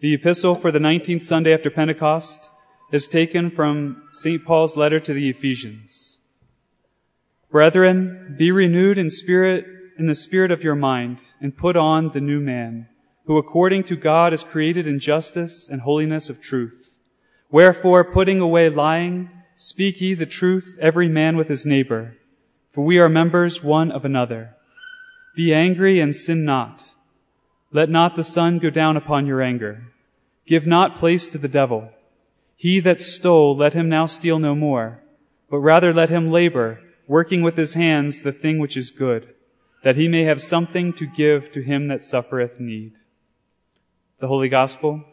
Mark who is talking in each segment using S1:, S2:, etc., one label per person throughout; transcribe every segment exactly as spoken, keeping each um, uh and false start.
S1: The epistle for the nineteenth Sunday after Pentecost is taken from Saint Paul's letter to the Ephesians. Brethren, be renewed in spirit, in the spirit of your mind, and put on the new man, who according to God is created in justice and holiness of truth. Wherefore, putting away lying, speak ye the truth, every man with his neighbor, for we are members one of another. Be angry and sin not. Let not the sun go down upon your anger. Give not place to the devil. He that stole, let him now steal no more, but rather let him labor, working with his hands the thing which is good, that he may have something to give to him that suffereth need. The Holy Gospel.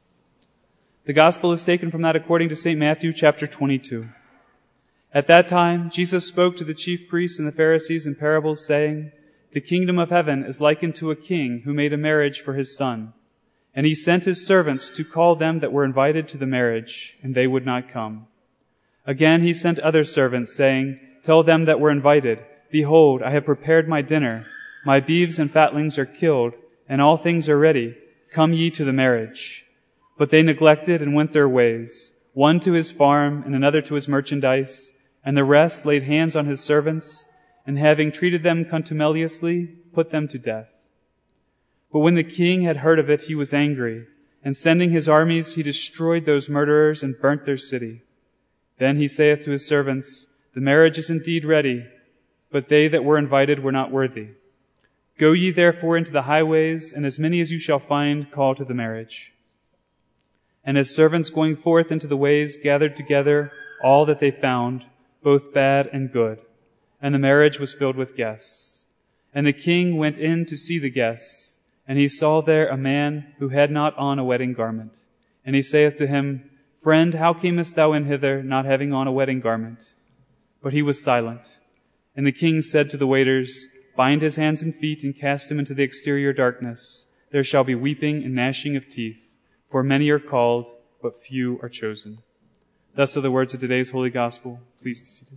S1: The Gospel is taken from that according to Saint Matthew chapter twenty-two. At that time, Jesus spoke to the chief priests and the Pharisees in parables, saying, The kingdom of heaven is likened to a king who made a marriage for his son. And he sent his servants to call them that were invited to the marriage, and they would not come. Again he sent other servants, saying, Tell them that were invited, Behold, I have prepared my dinner. My beeves and fatlings are killed, and all things are ready. Come ye to the marriage. But they neglected and went their ways, one to his farm, and another to his merchandise, and the rest laid hands on his servants, and having treated them contumeliously, put them to death. But when the king had heard of it, he was angry, and sending his armies, he destroyed those murderers and burnt their city. Then he saith to his servants, The marriage is indeed ready, but they that were invited were not worthy. Go ye therefore into the highways, and as many as you shall find, call to the marriage. And his servants going forth into the ways gathered together all that they found, both bad and good. And the marriage was filled with guests. And the king went in to see the guests. And he saw there a man who had not on a wedding garment. And he saith to him, Friend, how camest thou in hither, not having on a wedding garment? But he was silent. And the king said to the waiters, Bind his hands and feet, and cast him into the exterior darkness. There shall be weeping and gnashing of teeth, for many are called, but few are chosen. Thus are the words of today's Holy Gospel. Please be seated.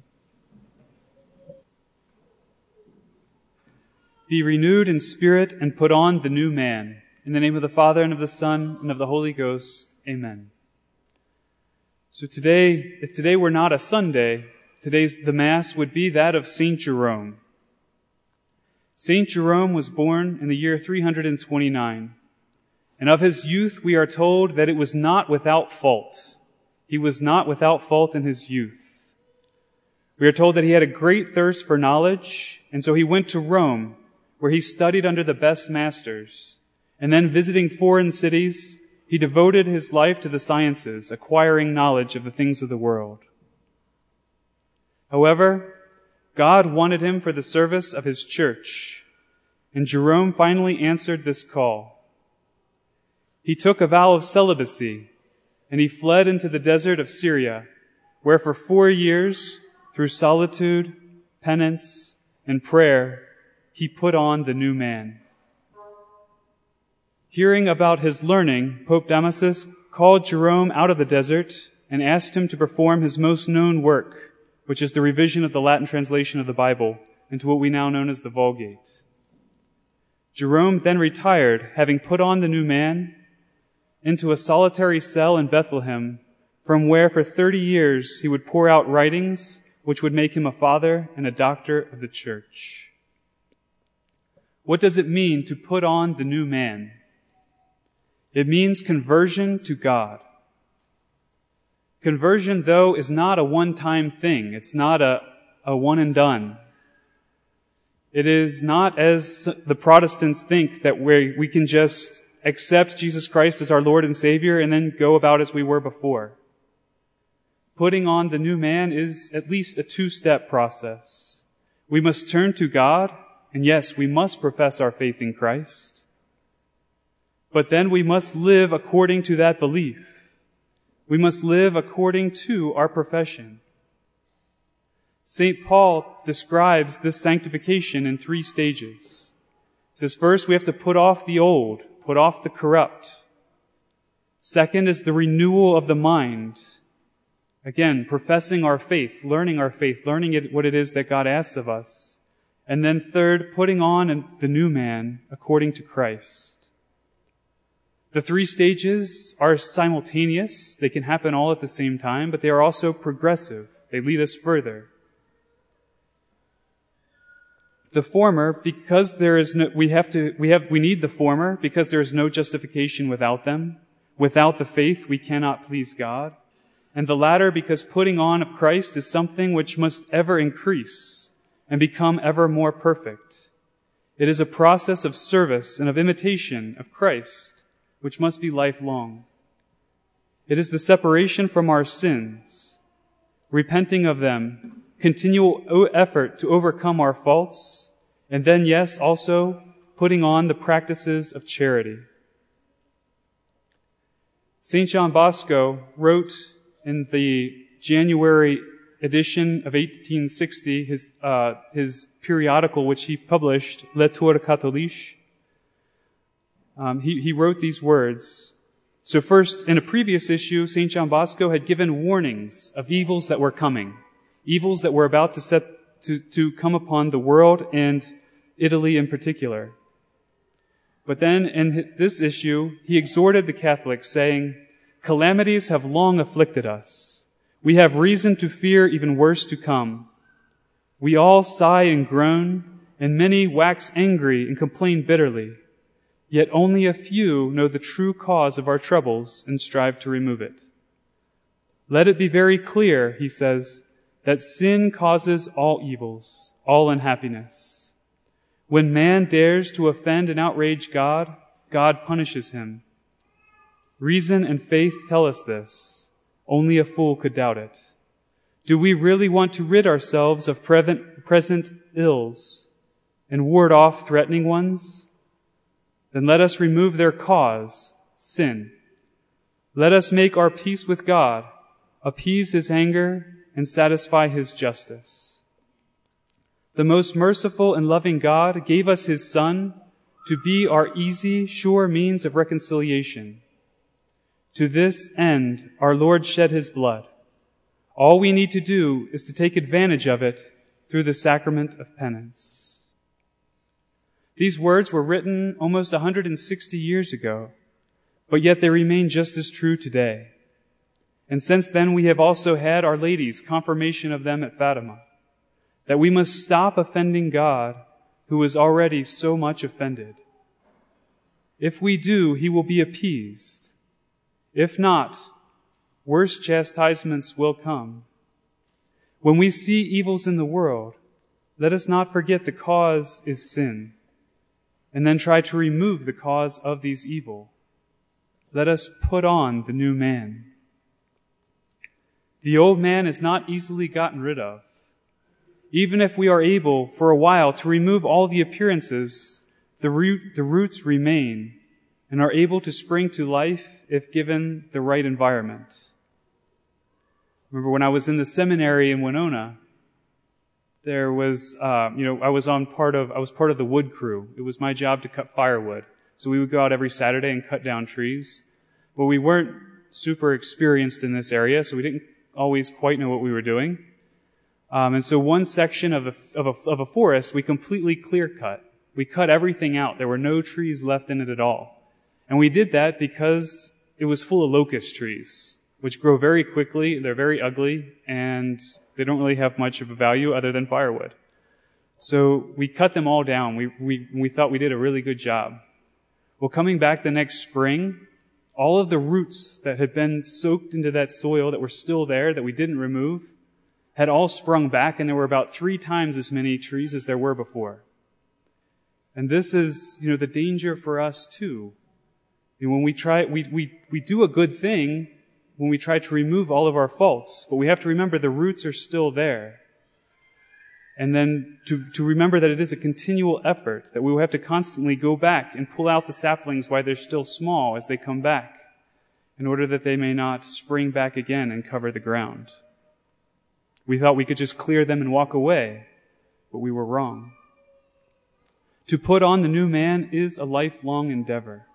S1: Be renewed in spirit and put on the new man. In the name of the Father, and of the Son, and of the Holy Ghost. Amen. So today, if today were not a Sunday, today's the Mass would be that of Saint Jerome. Saint Jerome was born in the year three hundred twenty-nine. And of his youth we are told that it was not without fault. He was not without fault in his youth. We are told that he had a great thirst for knowledge, and so he went to Rome, where he studied under the best masters. And then visiting foreign cities, he devoted his life to the sciences, acquiring knowledge of the things of the world. However, God wanted him for the service of his church, and Jerome finally answered this call. He took a vow of celibacy, and he fled into the desert of Syria, where for four years, through solitude, penance, and prayer, he put on the new man. Hearing about his learning, Pope Damasus called Jerome out of the desert and asked him to perform his most known work, which is the revision of the Latin translation of the Bible into what we now know as the Vulgate. Jerome then retired, having put on the new man, into a solitary cell in Bethlehem, from where for thirty years he would pour out writings which would make him a father and a doctor of the Church. What does it mean to put on the new man? It means conversion to God. Conversion, though, is not a one-time thing. It's not a, a one and done. It is not, as the Protestants think, that we we can just accept Jesus Christ as our Lord and Savior and then go about as we were before. Putting on the new man is at least a two-step process. We must turn to God, and yes, we must profess our faith in Christ. But then we must live according to that belief. We must live according to our profession. Saint Paul describes this sanctification in three stages. He says, first, we have to put off the old, put off the corrupt. Second is the renewal of the mind. Again, professing our faith, learning our faith, learning it, what it is that God asks of us. And then third, putting on the new man according to Christ. The three stages are simultaneous. They can happen all at the same time, but they are also progressive. They lead us further. The former, because there is no, we have to, we have, we need the former because there is no justification without them. Without the faith, we cannot please God. And the latter, because putting on of Christ is something which must ever increase and become ever more perfect. It is a process of service and of imitation of Christ, which must be lifelong. It is the separation from our sins, repenting of them, continual effort to overcome our faults, and then, yes, also putting on the practices of charity. Saint John Bosco wrote in the January edition of eighteen sixty, his uh, his periodical, which he published, Lettres Catholiques, um, he, he wrote these words. So first, in a previous issue, Saint John Bosco had given warnings of evils that were coming, evils that were about to set to, to come upon the world and Italy in particular. But then in this issue, he exhorted the Catholics, saying, "Calamities have long afflicted us. We have reason to fear even worse to come. We all sigh and groan, and many wax angry and complain bitterly. Yet only a few know the true cause of our troubles and strive to remove it. Let it be very clear," he says, "that sin causes all evils, all unhappiness. When man dares to offend and outrage God, God punishes him. Reason and faith tell us this. Only a fool could doubt it. Do we really want to rid ourselves of present ills and ward off threatening ones? Then let us remove their cause, sin. Let us make our peace with God, appease his anger, and satisfy his justice. The most merciful and loving God gave us his Son to be our easy, sure means of reconciliation. To this end, our Lord shed his blood. All we need to do is to take advantage of it through the sacrament of penance." These words were written almost one hundred sixty years ago, but yet they remain just as true today. And since then, we have also had Our Lady's confirmation of them at Fatima, that we must stop offending God, who is already so much offended. If we do, he will be appeased. If not, worse chastisements will come. When we see evils in the world, let us not forget the cause is sin, and then try to remove the cause of these evil. Let us put on the new man. The old man is not easily gotten rid of. Even if we are able, for a while, to remove all the appearances, the, root, the roots remain and are able to spring to life if given the right environment. Remember when I was in the seminary in Winona, there was, uh, you know, I was on part of, I was part of the wood crew. It was my job to cut firewood. So we would go out every Saturday and cut down trees. But we weren't super experienced in this area, so we didn't always quite know what we were doing. Um, and so one section of a, of a, of a forest, we completely clear cut. We cut everything out. There were no trees left in it at all. And we did that because it was full of locust trees, which grow very quickly. They're very ugly, and they don't really have much of a value other than firewood. So we cut them all down. We, we, we thought we did a really good job. Well, coming back the next spring, all of the roots that had been soaked into that soil that were still there, that we didn't remove, had all sprung back, and there were about three times as many trees as there were before. And this is, you know, the danger for us too. You know, when we try, we, we, we do a good thing when we try to remove all of our faults, but we have to remember the roots are still there. And then to, to remember that it is a continual effort, that we will have to constantly go back and pull out the saplings while they're still small as they come back, in order that they may not spring back again and cover the ground. We thought we could just clear them and walk away, but we were wrong. To put on the new man is a lifelong endeavor.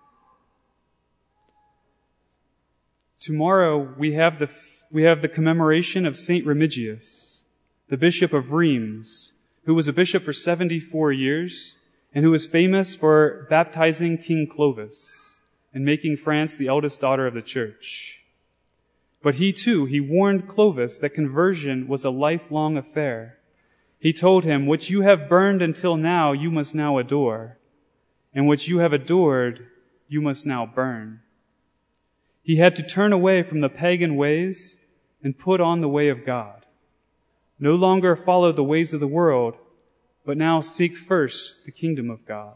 S1: Tomorrow we have the we have the commemoration of Saint Remigius, the Bishop of Reims, who was a bishop for seventy-four years and who was famous for baptizing King Clovis. and making France the eldest daughter of the church. But he too, he warned Clovis that conversion was a lifelong affair. He told him, "What you have burned until now, you must now adore, and what you have adored, you must now burn." He had to turn away from the pagan ways and put on the way of God. No longer follow the ways of the world, but now seek first the kingdom of God.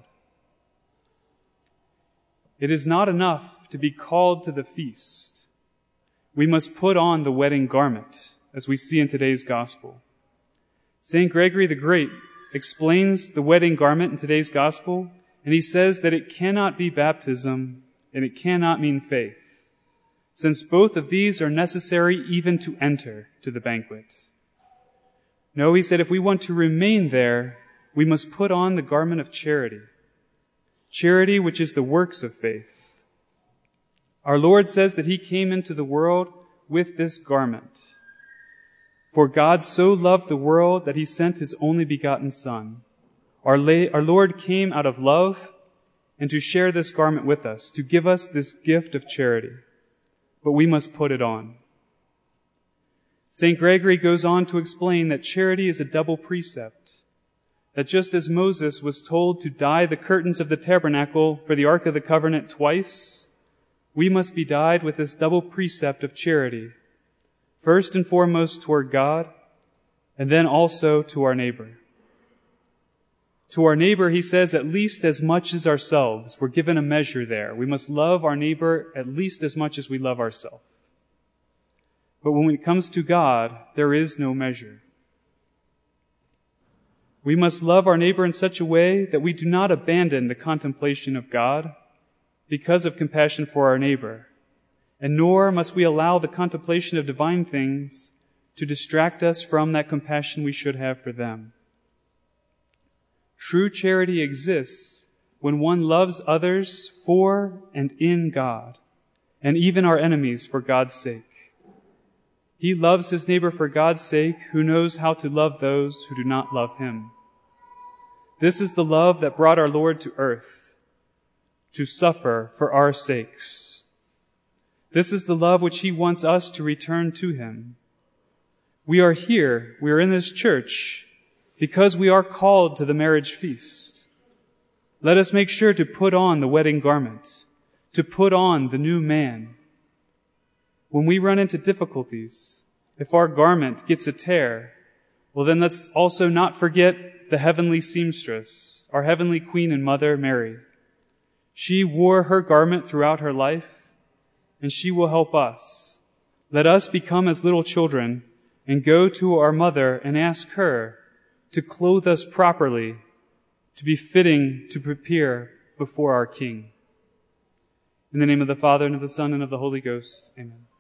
S1: It is not enough to be called to the feast. We must put on the wedding garment, as we see in today's gospel. Saint Gregory the Great explains the wedding garment in today's gospel, and he says that it cannot be baptism and it cannot mean faith, since both of these are necessary even to enter to the banquet. No, he said, if we want to remain there, we must put on the garment of charity. Charity, which is the works of faith. Our Lord says that he came into the world with this garment. For God so loved the world that he sent his only begotten Son. Our, la- our Lord came out of love and to share this garment with us, to give us this gift of charity. But we must put it on. Saint Gregory goes on to explain that charity is a double precept. That just as Moses was told to dye the curtains of the tabernacle for the Ark of the Covenant twice, we must be dyed with this double precept of charity, first and foremost toward God, and then also to our neighbor. To our neighbor, he says, at least as much as ourselves. We're given a measure there. We must love our neighbor at least as much as we love ourselves. But when it comes to God, there is no measure. We must love our neighbor in such a way that we do not abandon the contemplation of God because of compassion for our neighbor, and nor must we allow the contemplation of divine things to distract us from that compassion we should have for them. True charity exists when one loves others for and in God, and even our enemies for God's sake. He loves his neighbor for God's sake, who knows how to love those who do not love him. This is the love that brought our Lord to earth, to suffer for our sakes. This is the love which he wants us to return to him. We are here, we are in this church, because we are called to the marriage feast. Let us make sure to put on the wedding garment, to put on the new man. When we run into difficulties, if our garment gets a tear, well then let's also not forget the heavenly seamstress, our heavenly Queen and Mother, Mary. She wore her garment throughout her life, and she will help us. Let us become as little children and go to our mother and ask her to clothe us properly, to be fitting to prepare before our King. In the name of the Father, and of the Son, and of the Holy Ghost, amen.